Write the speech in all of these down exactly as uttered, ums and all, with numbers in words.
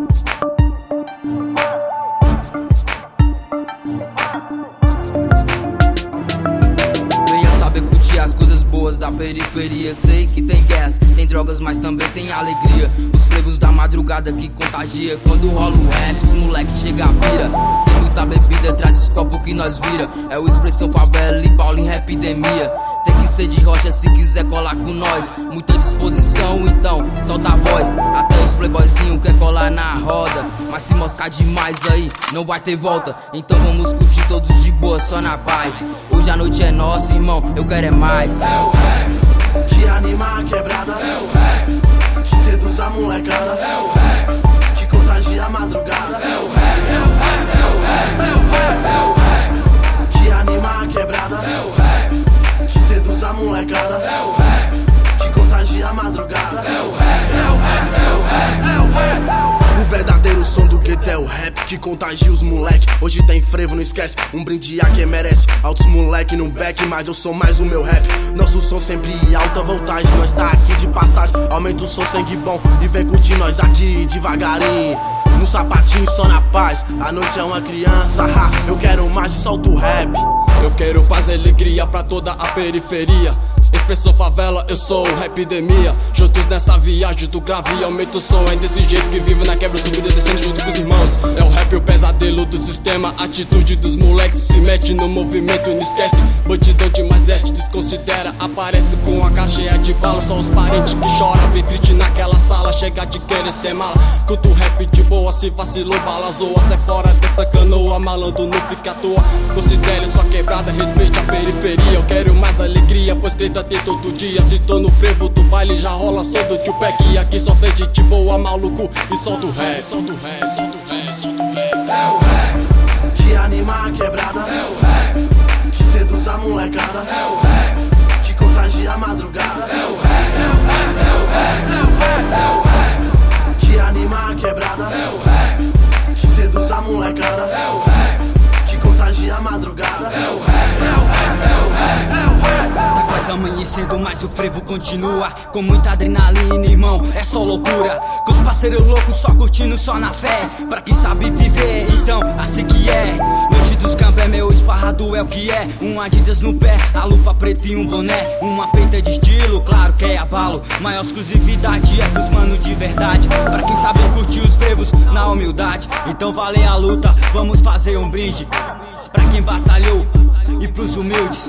As coisas boas da periferia. Sei que tem gas, tem drogas, mas também tem alegria. Os frevos da madrugada que contagia. Quando rola o rap, os moleque chega a vira. Tem muita bebida, traz os copos que nós vira. É o Expressão Favela e Paulo em Rapidemia. Tem que ser de rocha se quiser colar com nós. Muita disposição, então solta a voz. Até os playboyzinho quer colar na roda. Mas se moscar demais aí, não vai ter volta. Então vamos curtir todos de boa, só na paz. Hoje a noite é nossa, irmão, eu quero é mais. É o rap que anima a quebrada. É o rap que seduz a molecada. É o rap que contagia a madrugada. É o rap, é o rap, é o rap, é o rap, é o rap que anima a quebrada. É o rap que seduz a molecada. É o rap que contagia a madrugada. É o rap, é o rap, é o rap, é o rap. O verdadeiro som do gueto é o rap que contagia os moleque. Hoje tem frevo, não esquece, um brinde a quem merece. Altos moleque no back, mas eu sou mais o meu rap. Nosso som sempre alta voltagem, nós tá aqui de passagem. Aumenta o som, sangue bom e vem curtir nós aqui devagarinho. No sapatinho, só na paz, a noite é uma criança. Ha, eu quero mais e solto o rap. Eu quero fazer alegria pra toda a periferia. Expressão Favela, eu sou o Rapidemia. Juntos nessa viagem do grave, aumenta o som. É desse jeito que vivo na quebra, subindo e descendo junto com os irmãos. É o rap, o pesadelo do sistema. Atitude dos moleques, se mete no movimento, não esquece. Bandidão de mais arte, desconsidera. Aparece com a cara cheia de bala. Só os parentes que choram, bem triste naquela sala. Chega de querer ser mala. Escuta o rap de boa, se vacilou, bala zoa. Sai fora dessa canoa, malandro não fica à toa. Considere sua quebrada, respeite a periferia. Eu quero mais alegria, pois treta tem todo dia. Se tô no frevo do baile, já rola som do tio Peck. E aqui só tem gente boa, maluco, e solta o rap. Solta o rap, solta o rap, solta o rap. É o rap que anima a quebrada. É o rap que seduz a molecada. É o rap que contagia a madrugada. É o rap, é o rap, é o rap, é o rap, é o rap que anima a quebrada. É o rap que seduz a molecada. É o rap que contagia a madrugada. É o rap, é o rap, é o rap, é o rap. Tá quase amanhecendo, mas o frevo continua. Com muita adrenalina, irmão, é só loucura. Com os parceiros loucos só curtindo, só na fé. Pra quem sabe viver, então assim que é. Noite dos campos é meu esparrado, é o que é. Um Adidas no pé, a luva preta e um boné. Uma peita de estilo, claro que é abalo. Maior exclusividade é pros manos de verdade. Pra quem sabe curtir os frevos na humildade. Então valeu a luta, vamos fazer um brinde pra quem batalhou e pros humildes.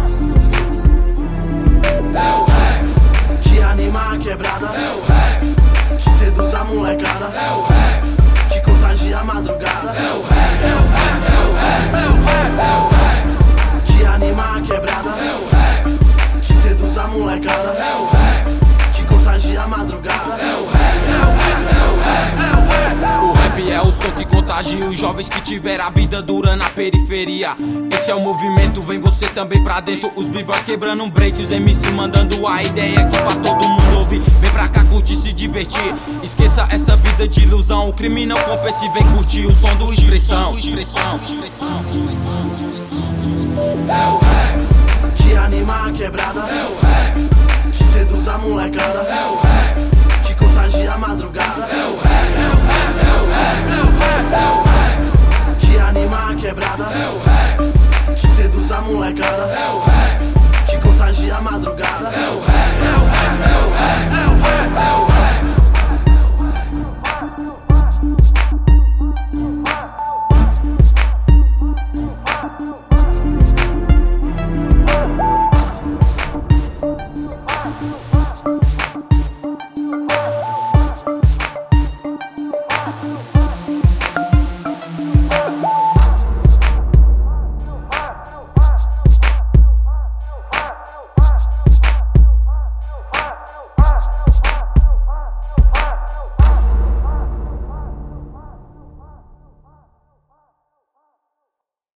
É o rap que anima a quebrada. É o rap que seduz a molecada. É o rap que contagia a madrugada. É o rap, é o rap, é o rap, é o rap, é o rap que anima a quebrada. É o rap que seduz a molecada. É o rap que contagia a madrugada. É o rap, é o rap, é o rap, é o rap. O rap é o som que contagia os jovens que tiveram a vida dura na periferia. Esse é o movimento, vem você também pra dentro. Os b-boys quebrando um break, os M C mandando a ideia aqui pra todo mundo ouvir. Vem pra cá curtir, se divertir. Esqueça essa vida de ilusão. O crime não compensa e vem curtir o som do Expressão. Expressão, expressão, expressão, expressão. É o rap que anima a quebrada. É o rap que seduz a molecada. É o rap que contagia a madrugada. É o rap.